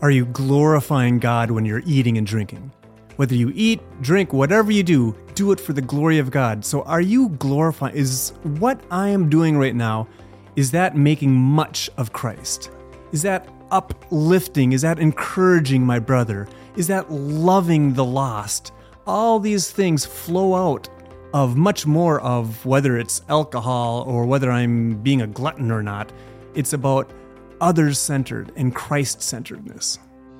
Are you glorifying God when you're eating and drinking? Whether you eat, drink, whatever you do it for the glory of God. So are you glorifying? Is what I am doing right now, is that making much of Christ? Is that uplifting? Is that encouraging my brother? Is that loving the lost? All these things flow out of much more of whether it's alcohol or whether I'm being a glutton or not. It's about others-centered and Christ-centeredness.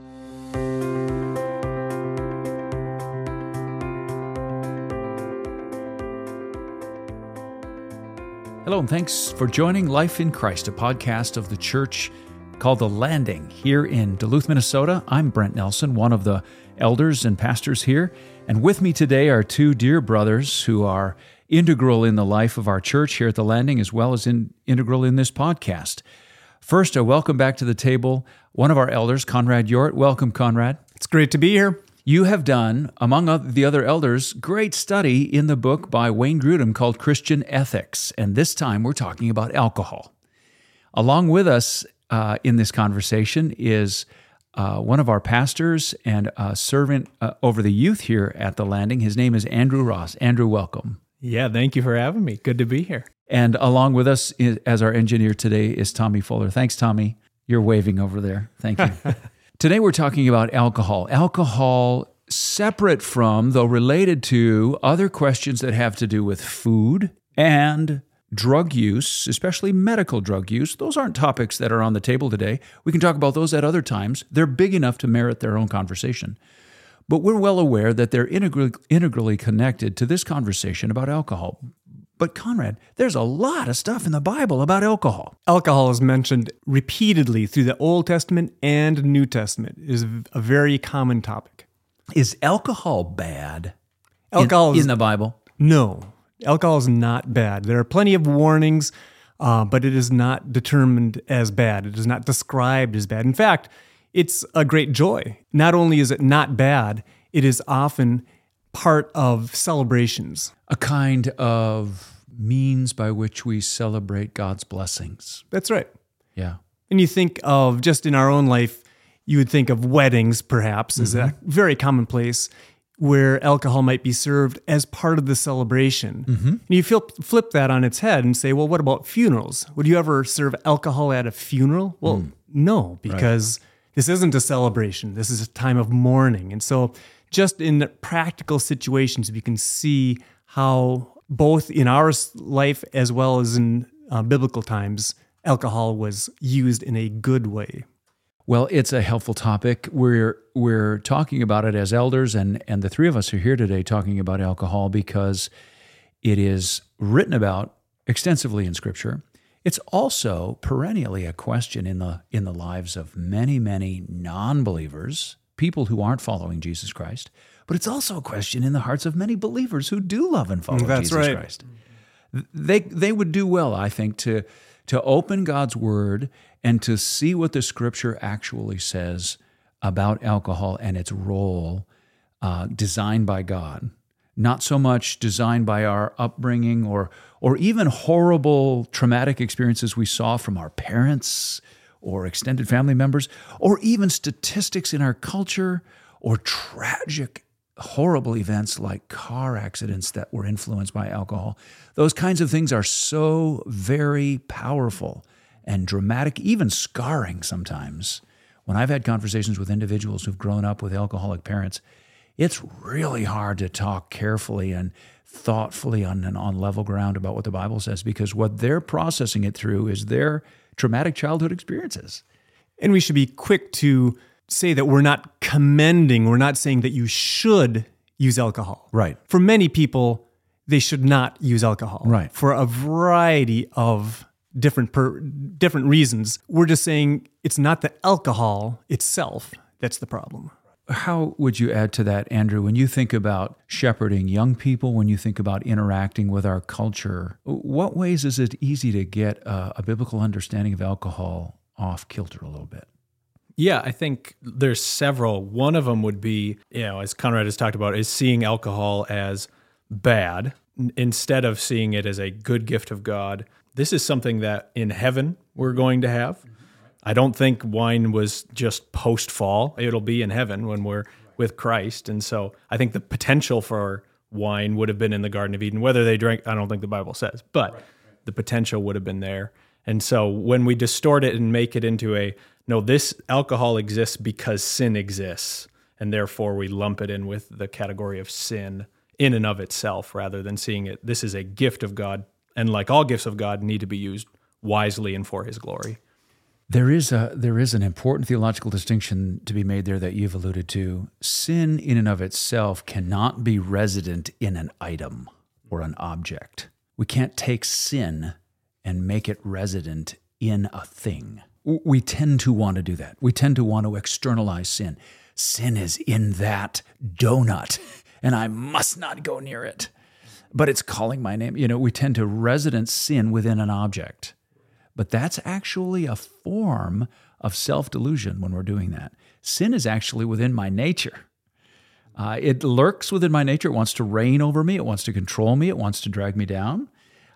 Hello, and thanks for joining Life in Christ, a podcast of the church called The Landing here in Duluth, Minnesota. I'm Brent Nelson, one of the elders and pastors here, and with me today are two dear brothers who are integral in the life of our church here at The Landing, as well as integral in this podcast. First, I welcome back to the table one of our elders, Conrad Yort. Welcome, Conrad. It's great to be here. You have done, among the other elders, great study in the book by Wayne Grudem called Christian Ethics, and this time we're talking about alcohol. Along with us in this conversation is one of our pastors and a servant over the youth here at The Landing. His name is Andrew Ross. Andrew, welcome. Yeah, thank you for having me. Good to be here. And along with us as our engineer today is Tommy Fuller. Thanks, Tommy. You're waving over there. Thank you. Today we're talking about alcohol. Alcohol separate from, though related to, other questions that have to do with food and drug use, especially medical drug use. Those aren't topics that are on the table today. We can talk about those at other times. They're big enough to merit their own conversation. But we're well aware that they're integrally connected to this conversation about alcohol. But Conrad, there's a lot of stuff in the Bible about alcohol. Alcohol is mentioned repeatedly through the Old Testament and New Testament. It is a very common topic. Is alcohol bad in the Bible? No, alcohol is not bad. There are plenty of warnings, but it is not determined as bad. It is not described as bad. In fact, it's a great joy. Not only is it not bad, it is often part of celebrations. A kind of means by which we celebrate God's blessings. That's right. Yeah. And you think of, just in our own life, you would think of weddings, perhaps, as a very commonplace where alcohol might be served as part of the celebration. And you flip that on its head and say, well, what about funerals? Would you ever serve alcohol at a funeral? Well, no, because this isn't a celebration. This is a time of mourning. And so just in the practical situations, we can see how both in our life as well as in biblical times, alcohol was used in a good way. Well, it's a helpful topic. We're talking about it as elders, and the three of us are here today talking about alcohol because it is written about extensively in Scripture. It's also perennially a question in the lives of many, many non-believers, people who aren't following Jesus Christ, but it's also a question in the hearts of many believers who do love and follow Jesus Christ. They would do well, I think, to open God's Word and to see what the Scripture actually says about alcohol and its role designed by God. Not so much designed by our upbringing or even horrible traumatic experiences we saw from our parents or extended family members, or even statistics in our culture, or tragic, horrible events like car accidents that were influenced by alcohol. Those kinds of things are so very powerful and dramatic, even scarring sometimes. When I've had conversations with individuals who've grown up with alcoholic parents, it's really hard to talk carefully and thoughtfully on level ground about what the Bible says, because what they're processing it through is their traumatic childhood experiences. And we should be quick to say that we're not saying that you should use alcohol. Right. For many people, they should not use alcohol. Right. For a variety of different reasons. We're just saying it's not the alcohol itself that's the problem. How would you add to that, Andrew, when you think about shepherding young people, when you think about interacting with our culture, what ways is it easy to get a biblical understanding of alcohol off kilter a little bit? Yeah, I think there's several. One of them would be, as Conrad has talked about, is seeing alcohol as bad instead of seeing it as a good gift of God. This is something that in heaven we're going to have. I don't think wine was just post-fall. It'll be in heaven when we're with Christ. And so I think the potential for wine would have been in the Garden of Eden. Whether they drank, I don't think the Bible says, but the potential would have been there. And so when we distort it and make it into this alcohol exists because sin exists, and therefore we lump it in with the category of sin in and of itself, rather than seeing it, this is a gift of God, and like all gifts of God, need to be used wisely and for His glory. There is an important theological distinction to be made there that you've alluded to. Sin in and of itself cannot be resident in an item or an object. We can't take sin and make it resident in a thing. We tend to want to do that. We tend to want to externalize sin. Sin is in that donut, and I must not go near it. But it's calling my name. We tend to resident sin within an object. But that's actually a form of self-delusion when we're doing that. Sin is actually within my nature. It lurks within my nature. It wants to reign over me. It wants to control me. It wants to drag me down.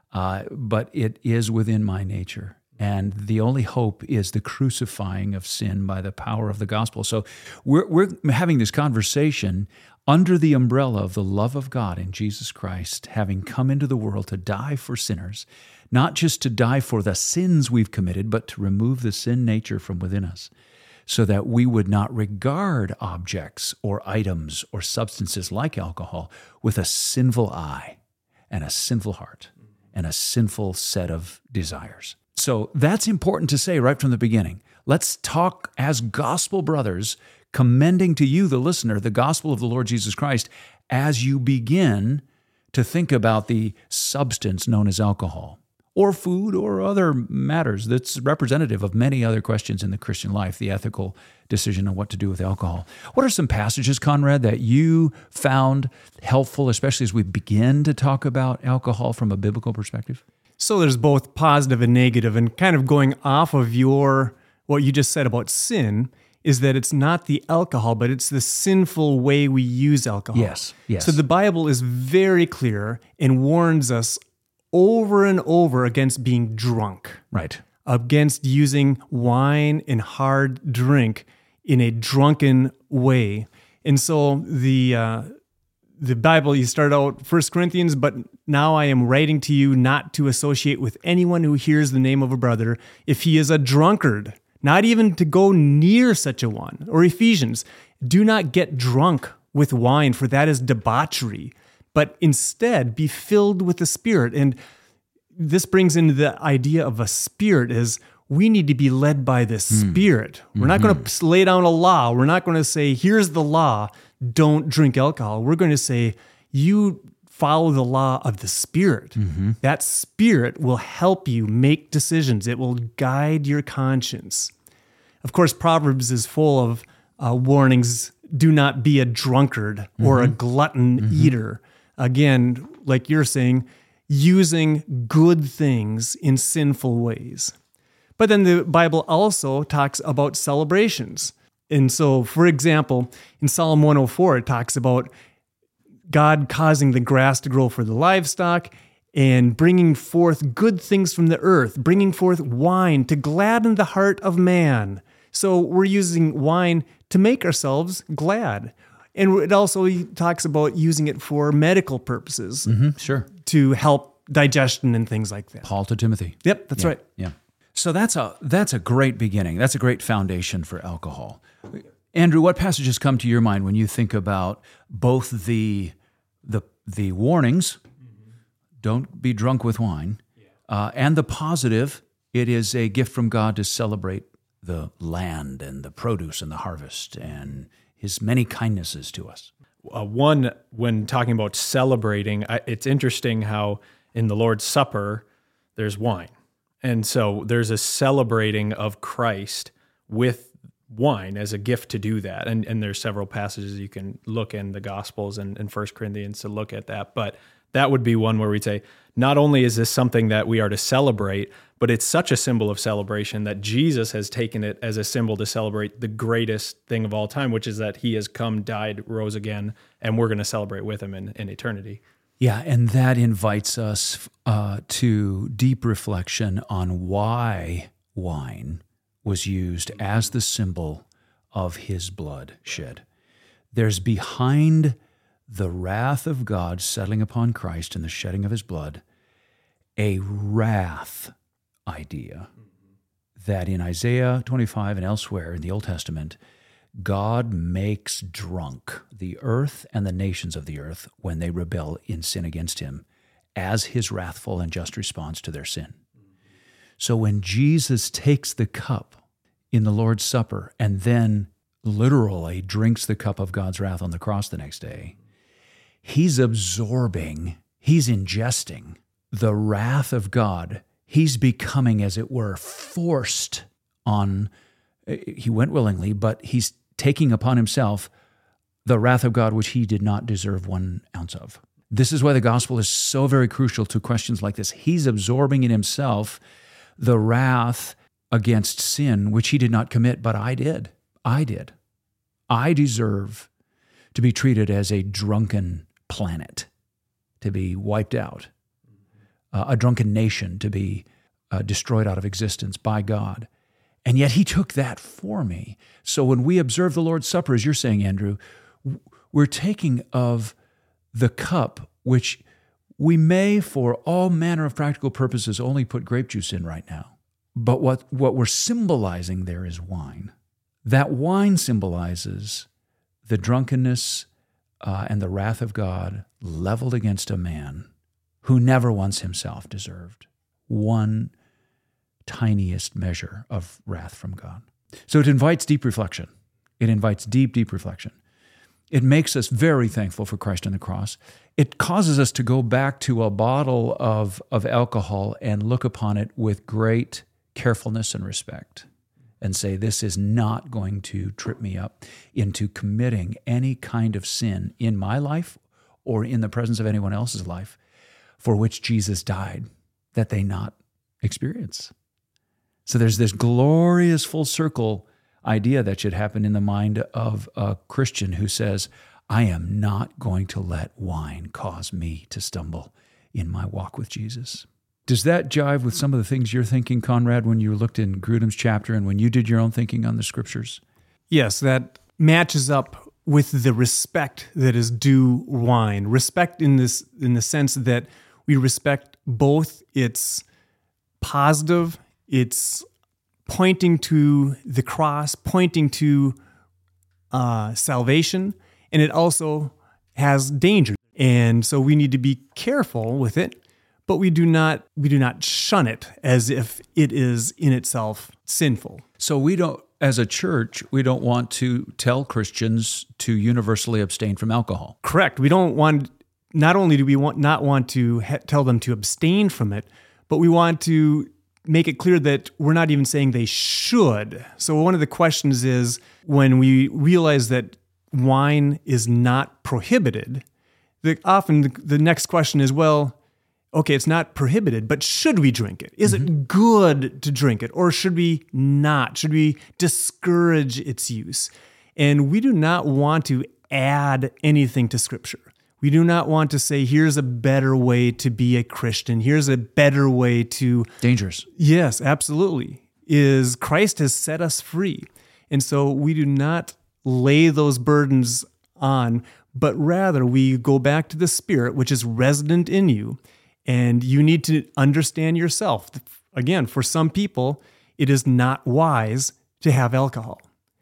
But it is within my nature. And the only hope is the crucifying of sin by the power of the gospel. So we're having this conversation under the umbrella of the love of God in Jesus Christ, having come into the world to die for sinners, not just to die for the sins we've committed, but to remove the sin nature from within us, so that we would not regard objects or items or substances like alcohol with a sinful eye and a sinful heart and a sinful set of desires. So that's important to say right from the beginning. Let's talk as gospel brothers, commending to you, the listener, the gospel of the Lord Jesus Christ as you begin to think about the substance known as alcohol, or food, or other matters that's representative of many other questions in the Christian life, the ethical decision on what to do with alcohol. What are some passages, Conrad, that you found helpful, especially as we begin to talk about alcohol from a biblical perspective? So there's both positive and negative, and kind of going off of what you just said about sin, is that it's not the alcohol, but it's the sinful way we use alcohol. Yes. So the Bible is very clear and warns us over and over against being drunk. Right. Against using wine and hard drink in a drunken way. And so the Bible, you start out 1 Corinthians, but now I am writing to you not to associate with anyone who hears the name of a brother if he is a drunkard, not even to go near such a one. Or Ephesians, do not get drunk with wine, for that is debauchery, but instead be filled with the Spirit. And this brings into the idea of a spirit as we need to be led by the Spirit. We're not going to lay down a law. We're not going to say, here's the law, don't drink alcohol. We're going to say, you follow the law of the Spirit. That Spirit will help you make decisions. It will guide your conscience. Of course, Proverbs is full of warnings. Do not be a drunkard or a glutton eater. Again, like you're saying, using good things in sinful ways. But then the Bible also talks about celebrations. And so, for example, in Psalm 104, it talks about God causing the grass to grow for the livestock and bringing forth good things from the earth, bringing forth wine to gladden the heart of man. So we're using wine to make ourselves glad. And it also talks about using it for medical purposes. Sure. To help digestion and things like that. Paul to Timothy. Yep, that's right. Yeah. So that's a great beginning. That's a great foundation for alcohol. Andrew, what passages come to your mind when you think about both the warnings, don't be drunk with wine, and the positive, it is a gift from God to celebrate the land and the produce and the harvest and His many kindnesses to us? One, when talking about celebrating, it's interesting how in the Lord's Supper, there's wine. And so there's a celebrating of Christ with wine as a gift to do that. And there's several passages you can look in the Gospels and 1 Corinthians to look at that. But that would be one where we'd say, not only is this something that we are to celebrate, but it's such a symbol of celebration that Jesus has taken it as a symbol to celebrate the greatest thing of all time, which is that He has come, died, rose again, and we're going to celebrate with Him in eternity. Yeah, and that invites us to deep reflection on why wine, was used as the symbol of his blood shed. There's behind the wrath of God settling upon Christ and the shedding of his blood a wrath idea that in Isaiah 25 and elsewhere in the Old Testament, God makes drunk the earth and the nations of the earth when they rebel in sin against him as his wrathful and just response to their sin. So when Jesus takes the cup in the Lord's Supper and then literally drinks the cup of God's wrath on the cross the next day, he's absorbing, he's ingesting the wrath of God. He's becoming, as it were, forced on, he went willingly, but he's taking upon himself the wrath of God, which he did not deserve 1 ounce of. This is why the gospel is so very crucial to questions like this. He's absorbing in himself the wrath against sin, which he did not commit, but I did. I did. I deserve to be treated as a drunken planet, to be wiped out, a drunken nation, to be destroyed out of existence by God. And yet he took that for me. So when we observe the Lord's Supper, as you're saying, Andrew, we're taking of the cup, which we may, for all manner of practical purposes, only put grape juice in right now. But what we're symbolizing there is wine. That wine symbolizes the drunkenness and the wrath of God leveled against a man who never once himself deserved one tiniest measure of wrath from God. So it invites deep reflection. It invites deep, deep reflection. It makes us very thankful for Christ on the cross. It causes us to go back to a bottle of alcohol and look upon it with great carefulness and respect and say, this is not going to trip me up into committing any kind of sin in my life or in the presence of anyone else's life for which Jesus died, that they not experience. So there's this glorious full circle idea that should happen in the mind of a Christian who says, I am not going to let wine cause me to stumble in my walk with Jesus. Does that jive with some of the things you're thinking, Conrad, when you looked in Grudem's chapter and when you did your own thinking on the scriptures? Yes, that matches up with the respect that is due wine. Respect in the sense that we respect both its positive, its pointing to the cross, pointing to salvation, and it also has danger. And so we need to be careful with it, but we do not shun it as if it is in itself sinful. So we don't, as a church, we don't want to tell Christians to universally abstain from alcohol. Correct. We don't want, not only do we not want to tell them to abstain from it, but we want to make it clear that we're not even saying they should. So one of the questions is, when we realize that wine is not prohibited, often the next question is, well, okay, it's not prohibited, but should we drink it? Is it good to drink it, or should we not? Should we discourage its use? And we do not want to add anything to Scripture. We do not want to say, here's a better way to be a Christian. Here's a better way to... Dangerous. Yes, absolutely. Is Christ has set us free. And so we do not lay those burdens on, but rather we go back to the Spirit, which is resident in you. And you need to understand yourself. Again, for some people, it is not wise to have alcohol.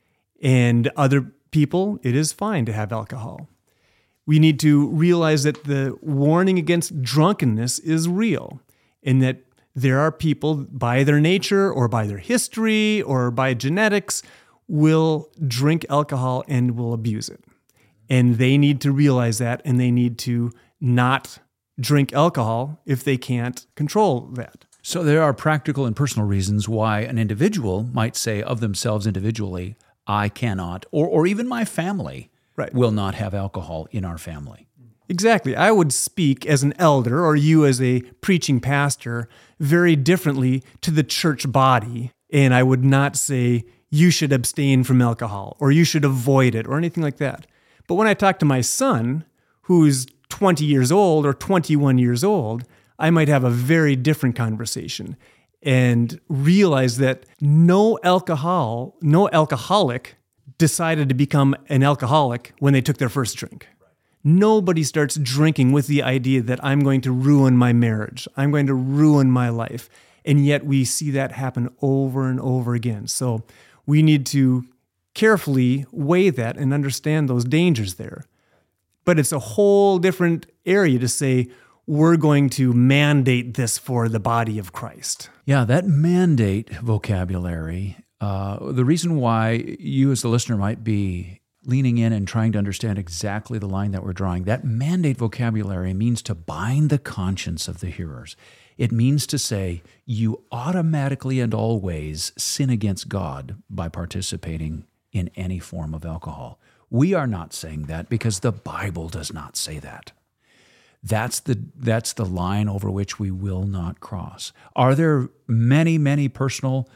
And other people, it is fine to have alcohol. We need to realize that the warning against drunkenness is real, and that there are people by their nature or by their history or by genetics will drink alcohol and will abuse it. And they need to realize that, and they need to not drink alcohol if they can't control that. So there are practical and personal reasons why an individual might say of themselves individually, I cannot, or even my family will not have alcohol in our family. Exactly. I would speak as an elder, or you as a preaching pastor, very differently to the church body. And I would not say you should abstain from alcohol or you should avoid it or anything like that. But when I talk to my son, who's 20 years old or 21 years old, I might have a very different conversation. and realized that no alcoholic decided to become an alcoholic when they took their first drink. Nobody starts drinking with the idea that I'm going to ruin my marriage, I'm going to ruin my life. And yet we see that happen over and over again. So we need to carefully weigh that and understand those dangers there. But it's a whole different area to say, we're going to mandate this for the body of Christ. Yeah, that mandate vocabulary, the reason why you as the listener might be leaning in and trying to understand exactly the line that we're drawing, that mandate vocabulary means to bind the conscience of the hearers. It means to say you automatically and always sin against God by participating in any form of alcohol. We are not saying that because the Bible does not say that. That's the line over which we will not cross. Are there many, many personal,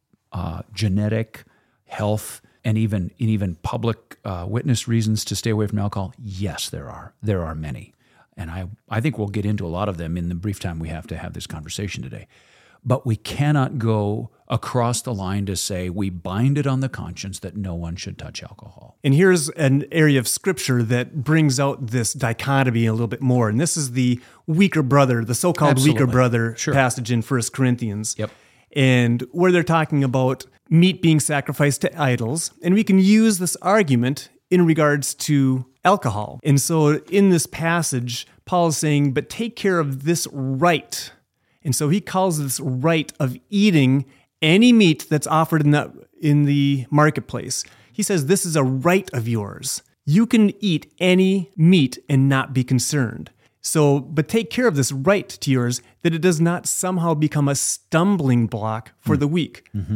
genetic, health, and even public witness reasons to stay away from alcohol? Yes, there are. There are many. And I think we'll get into a lot of them in the brief time we have to have this conversation today. But we cannot go across the line to say we bind it on the conscience that no one should touch alcohol. And here's an area of Scripture that brings out this dichotomy a little bit more. And this is the weaker brother, the so-called Absolutely. weaker brother Sure. passage in 1 Corinthians. Yep. And where they're talking about meat being sacrificed to idols. And we can use this argument in regards to alcohol. And so in this passage, Paul is saying, but take care of this right. And so he calls this right of eating any meat that's offered in the marketplace. He says, this is a right of yours. You can eat any meat and not be concerned. So, but take care of this right to yours, that it does not somehow become a stumbling block for the weak. Mm-hmm.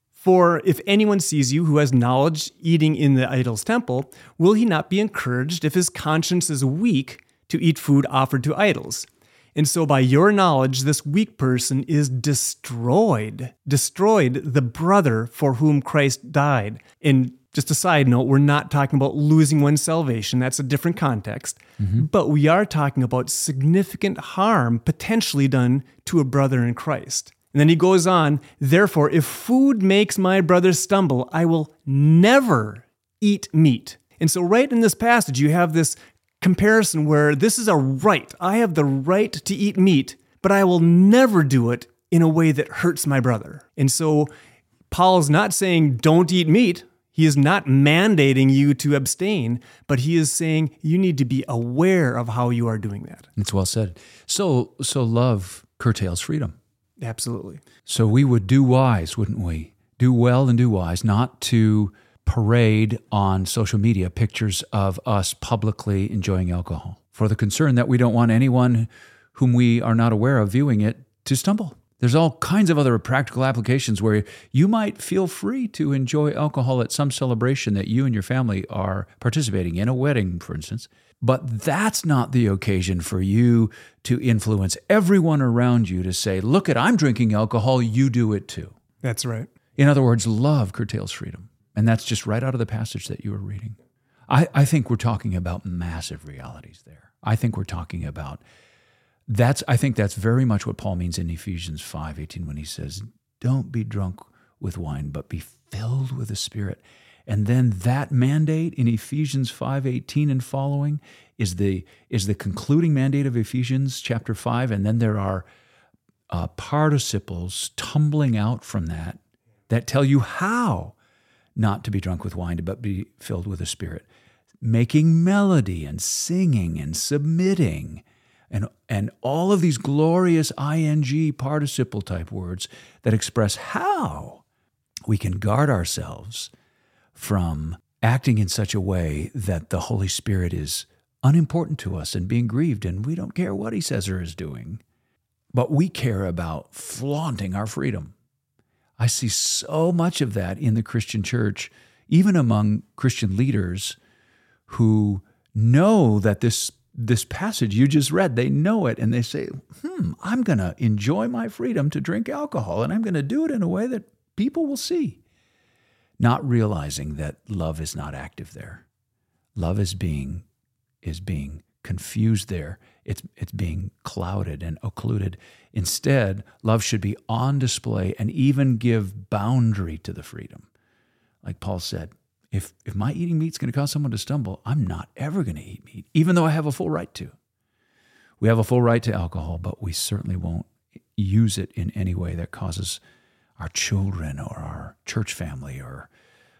For if anyone sees you who has knowledge eating in the idol's temple, will he not be encouraged if his conscience is weak to eat food offered to idols? And so by your knowledge, this weak person is destroyed the brother for whom Christ died. And just a side note, we're not talking about losing one's salvation. That's a different context. Mm-hmm. But we are talking about significant harm potentially done to a brother in Christ. And then he goes on, therefore, if food makes my brother stumble, I will never eat meat. And so right in this passage, you have this comparison where this is a right. I have the right to eat meat, but I will never do it in a way that hurts my brother. And so Paul is not saying don't eat meat. He is not mandating you to abstain, but he is saying you need to be aware of how you are doing that. It's well said. So love curtails freedom. Absolutely. So we would do wise, wouldn't we? Do well and do wise, not to parade on social media pictures of us publicly enjoying alcohol, for the concern that we don't want anyone whom we are not aware of viewing it to stumble. There's all kinds of other practical applications where you might feel free to enjoy alcohol at some celebration that you and your family are participating in, a wedding, for instance. But that's not the occasion for you to influence everyone around you to say, look I'm drinking alcohol, you do it too. That's right. In other words, love curtails freedom. And that's just right out of the passage that you were reading. I think we're talking about massive realities there. I think we're talking about I think that's very much what Paul means in Ephesians 5:18 when he says, don't be drunk with wine, but be filled with the Spirit. And then that mandate in Ephesians 5:18 and following is the concluding mandate of Ephesians chapter 5. And then there are participles tumbling out from that tell you how not to be drunk with wine, but be filled with the Spirit. Making melody and singing and submitting and all of these glorious ing participle type words that express how we can guard ourselves from acting in such a way that the Holy Spirit is unimportant to us and being grieved, and we don't care what he says or is doing, but we care about flaunting our freedom. I see so much of that in the Christian church, even among Christian leaders who know that this passage you just read, they know it, and they say, I'm going to enjoy my freedom to drink alcohol, and I'm going to do it in a way that people will see. Not realizing that love is not active there. Love is being confused there. It's being clouded and occluded. Instead, love should be on display and even give boundary to the freedom. Like Paul said, if my eating meat's going to cause someone to stumble, I'm not ever going to eat meat, even though I have a full right to. We have a full right to alcohol, but we certainly won't use it in any way that causes our children or our church family or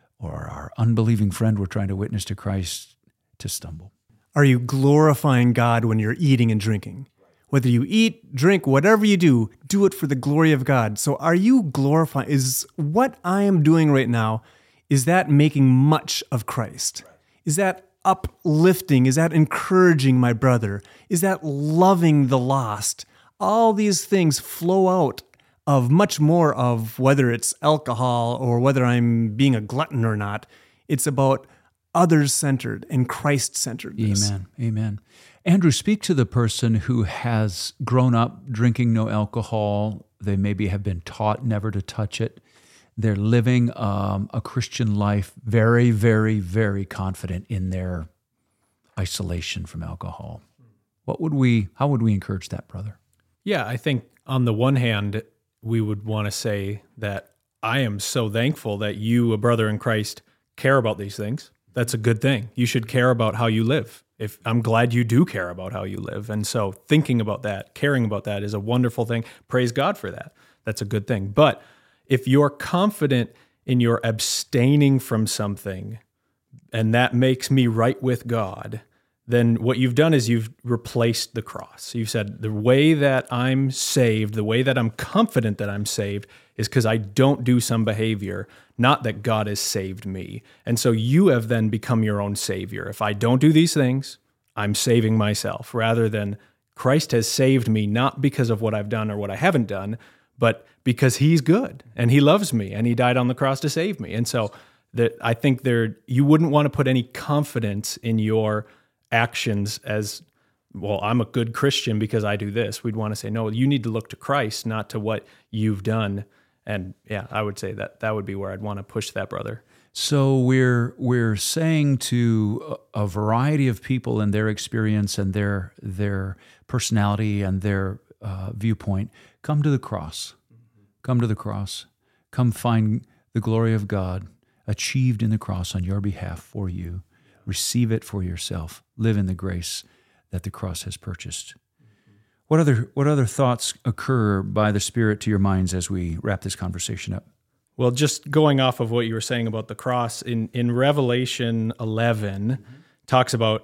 our unbelieving friend we're trying to witness to Christ to stumble. Are you glorifying God when you're eating and drinking? Whether you eat, drink, whatever you do it for the glory of God. So are you glorifying, is what I am doing right now, is that making much of Christ? Is that uplifting? Is that encouraging my brother? Is that loving the lost? All these things flow out of much more of whether it's alcohol or whether I'm being a glutton or not. It's about others-centered and Christ-centeredness. Amen. Andrew, speak to the person who has grown up drinking no alcohol. They maybe have been taught never to touch it. They're living a Christian life very, very, very confident in their isolation from alcohol. How would we encourage that, brother? Yeah, I think on the one hand, we would want to say that I am so thankful that you, a brother in Christ, care about these things. That's a good thing. You should care about how you live. I'm glad you do care about how you live. And so thinking about that, caring about that is a wonderful thing. Praise God for that. That's a good thing. But if you're confident in your abstaining from something and that makes me right with God, then what you've done is you've replaced the cross. You've said, the way that I'm saved, the way that I'm confident that I'm saved is because I don't do some behavior, not that God has saved me. And so you have then become your own savior. If I don't do these things, I'm saving myself, rather than Christ has saved me, not because of what I've done or what I haven't done, but because he's good and he loves me and he died on the cross to save me. And so I think you wouldn't want to put any confidence in your actions as, well, I'm a good Christian because I do this. We'd want to say, no, you need to look to Christ, not to what you've done. And yeah, I would say that would be where I'd want to push that, brother. So we're saying to a variety of people in their experience and their personality and their viewpoint, come to the cross. Come to the cross. Come find the glory of God achieved in the cross on your behalf for you. Receive it for yourself. Live in the grace that the cross has purchased. What other thoughts occur by the Spirit to your minds as we wrap this conversation up? Well, just going off of what you were saying about the cross, in Revelation 11, talks about,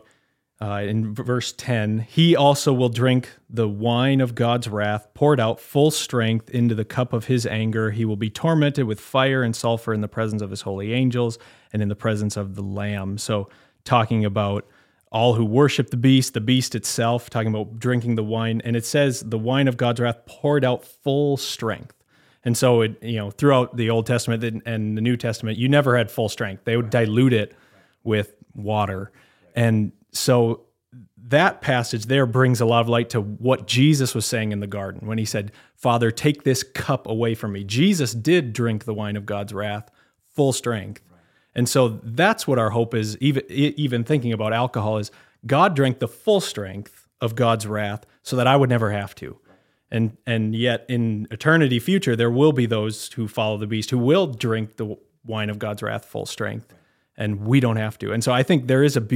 in verse 10, he also will drink the wine of God's wrath, poured out full strength into the cup of his anger. He will be tormented with fire and sulfur in the presence of his holy angels and in the presence of the Lamb. So talking about all who worship the beast itself, talking about drinking the wine. And it says the wine of God's wrath poured out full strength. And so, throughout the Old Testament and the New Testament, you never had full strength. They would dilute it with water. And so that passage there brings a lot of light to what Jesus was saying in the garden when he said, Father, take this cup away from me. Jesus did drink the wine of God's wrath, full strength. And so that's what our hope is, even thinking about alcohol, is God drank the full strength of God's wrath so that I would never have to. And yet in eternity future, there will be those who follow the beast who will drink the wine of God's wrath full strength, and we don't have to. And so I think there is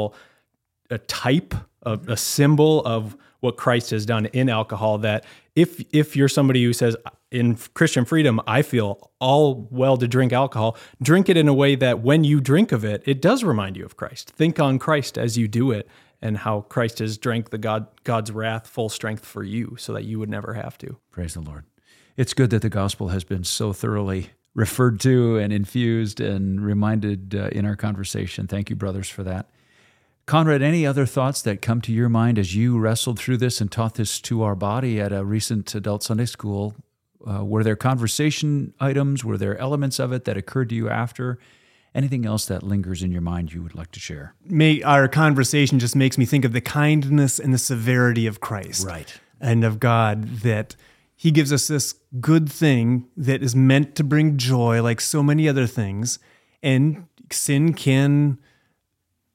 a type of a symbol of what Christ has done in alcohol, that if you're somebody who says, in Christian freedom, I feel all well to drink alcohol, drink it in a way that when you drink of it, it does remind you of Christ. Think on Christ as you do it and how Christ has drank God's wrath full strength for you so that you would never have to. Praise the Lord. It's good that the gospel has been so thoroughly referred to and infused and reminded in our conversation. Thank you, brothers, for that. Conrad, any other thoughts that come to your mind as you wrestled through this and taught this to our body at a recent adult Sunday school? Were there conversation items? Were there elements of it that occurred to you after? Anything else that lingers in your mind you would like to share? Our conversation just makes me think of the kindness and the severity of Christ. Right. And of God, that he gives us this good thing that is meant to bring joy like so many other things. And sin can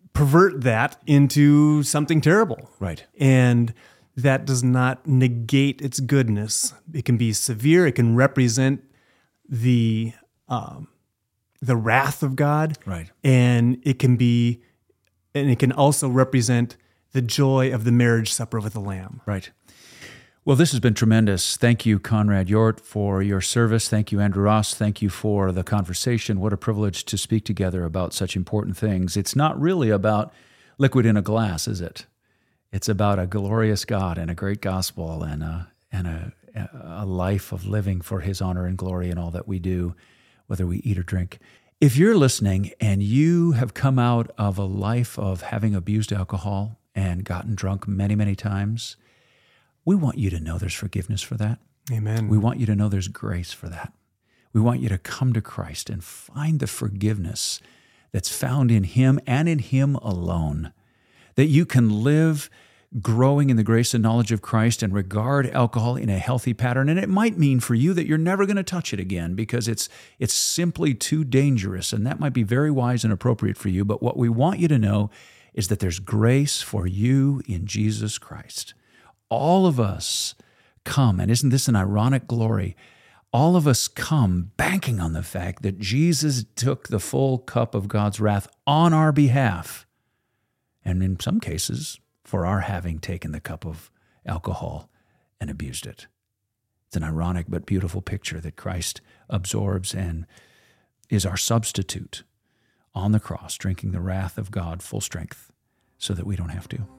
pervert that into something terrible. Right. And that does not negate its goodness. It can be severe. It can represent the wrath of God. Right. And it can also represent the joy of the marriage supper with the Lamb. Right. Well, this has been tremendous. Thank you, Conrad Yort, for your service. Thank you, Andrew Ross. Thank you for the conversation. What a privilege to speak together about such important things. It's not really about liquid in a glass, is it? It's about a glorious God and a great gospel and a life of living for His honor and glory in all that we do, whether we eat or drink. If you're listening and you have come out of a life of having abused alcohol and gotten drunk many, many times, we want you to know there's forgiveness for that. Amen. We want you to know there's grace for that. We want you to come to Christ and find the forgiveness that's found in Him and in Him alone, that you can live growing in the grace and knowledge of Christ and regard alcohol in a healthy pattern. And it might mean for you that you're never going to touch it again because it's simply too dangerous, and that might be very wise and appropriate for you. But what we want you to know is that there's grace for you in Jesus Christ. All of us come, and isn't this an ironic glory? All of us come banking on the fact that Jesus took the full cup of God's wrath on our behalf, and in some cases, for our having taken the cup of alcohol and abused it. It's an ironic but beautiful picture that Christ absorbs and is our substitute on the cross, drinking the wrath of God full strength so that we don't have to.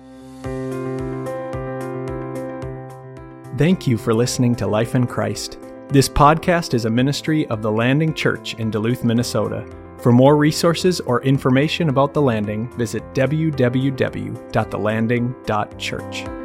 Thank you for listening to Life in Christ. This podcast is a ministry of the Landing Church in Duluth, Minnesota. For more resources or information about The Landing, visit www.thelanding.church.